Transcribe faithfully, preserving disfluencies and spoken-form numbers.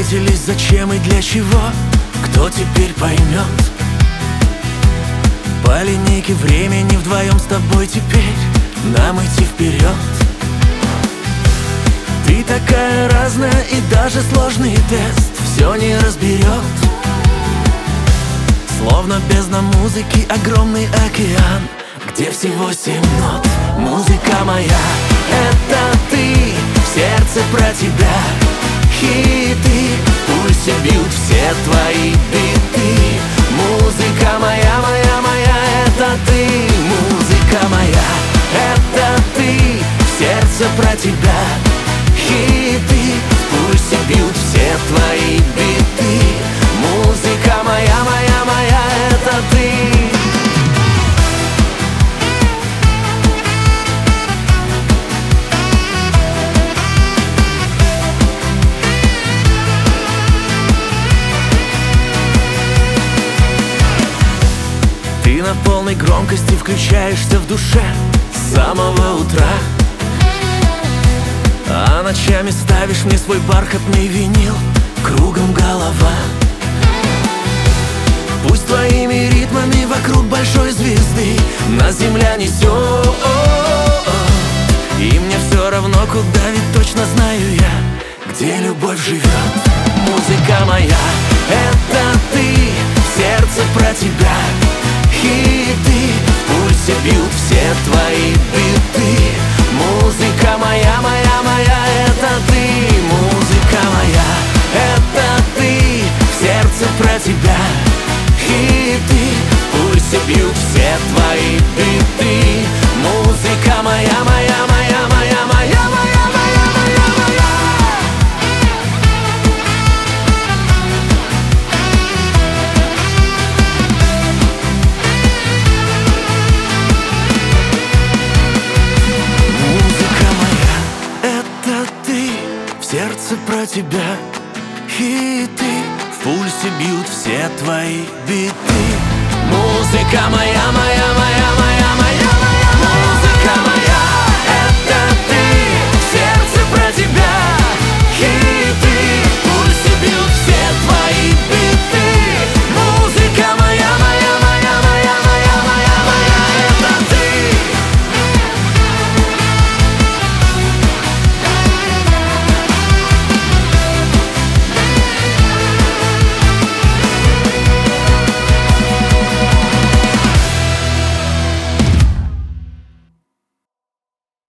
встретились, зачем и для чего, кто теперь поймет? По линейке времени вдвоем с тобой теперь нам идти вперед. Ты такая разная, и даже сложный тест все не разберет. Словно бездна музыки, огромный океан, где всего семь нот. Музыка моя — это ты, в сердце про тебя хиты, в пульсе бьют все твои биты. Музыка моя, моя, моя — это ты. Музыка моя — это ты, в сердце про тебя хиты, в пульсе бьют все твои биты. Музыка моя, моя, моя — это ты. Ты на полной громкости включаешься в душе с самого утра, а ночами ставишь мне свой бархатный винил, кругом голова. Пусть твоими ритмами вокруг большой звезды нас земля несет, и мне все равно куда, ведь точно знаю я, где любовь живет. Музыка моя — это ты, в сердце про тебя хиты, в пульсе бьют все твои биты. Музыка моя, моя, моя — это ты. Музыка моя — это ты, в сердце про тебя хиты, в пульсе бьют все твои биты. Музыка моя, моя, моя, моя, моя, моя, моя, моя, моя. В сердце про тебя хиты, в пульсе бьют все твои биты. Музыка моя, моя, моя, моя, моя.